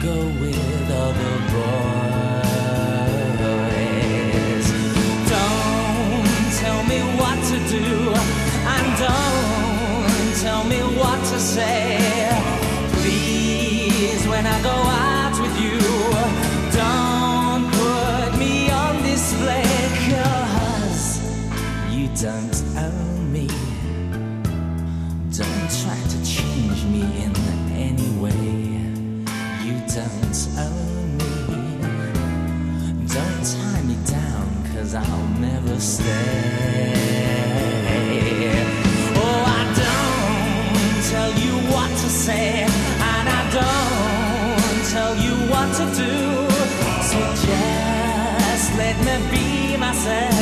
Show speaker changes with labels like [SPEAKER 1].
[SPEAKER 1] go with other boys. Don't tell me what to do, and don't tell me what to say. Please, when I go out with you, don't put me on display, 'cause you don't own me. Don't try to change me in any way. You don't own me. Don't tie me down, 'cause I'll never stay. Oh, I don't tell you what to say, and I don't tell you what to do. So just let me be myself.